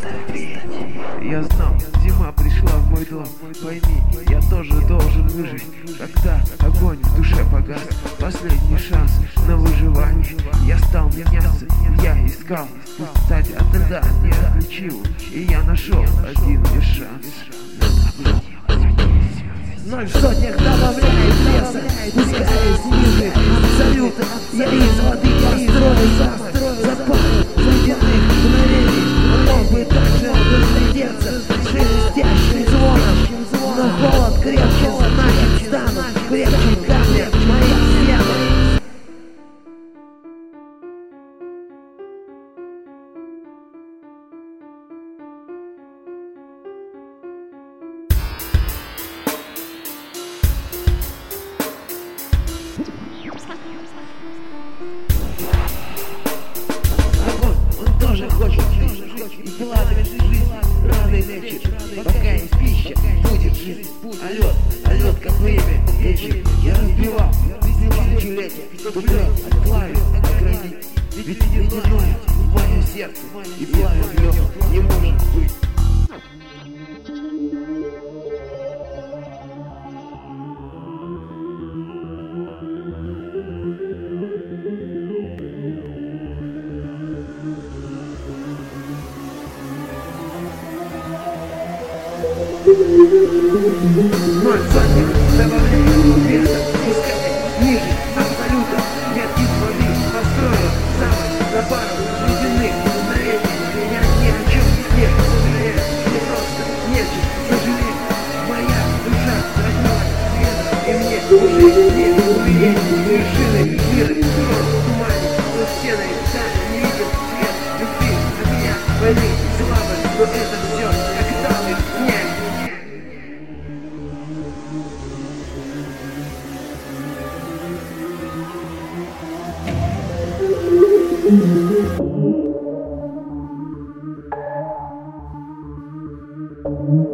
Оставь. Я знал, зима пришла в мой дом. Пойми, я тоже должен выжить. Когда огонь в душе погас, последний шанс на выживание. Я стал меняться, я искал. Пусть стать от льда неотличимым. И я нашел один лишь шанс. Ноль в сотнях добавляет леса, пускаясь ниже абсолюта. Я из воды построю запах ледяных мгновений. Мог бы также разлететься шелестящим звоном, но холод крепче, значит стану крепче камня моих стен. Огонь, он тоже хочет жить. И пламя жизнь рано лечит. Пока есть пища, будет жизнь. А лед как время лечит. Я разбивал тысячелетия, тупля от пламя оградить. Ведь ледяное мое сердце и пламя в нем не может быть. Ноль сотни добавляет веса, пускай ниже абсолюта. Я из воды построю замок за пару ледяных мгновений. Я ни о чем не сожалею, мне просто нечем сожалеть. Моя душа родилась светом, и мне уже нет уверений. Вершины мира в тумане, но стены сами не видят свет любви от меня, войны, слабость, но это все как даны мне. Thank you.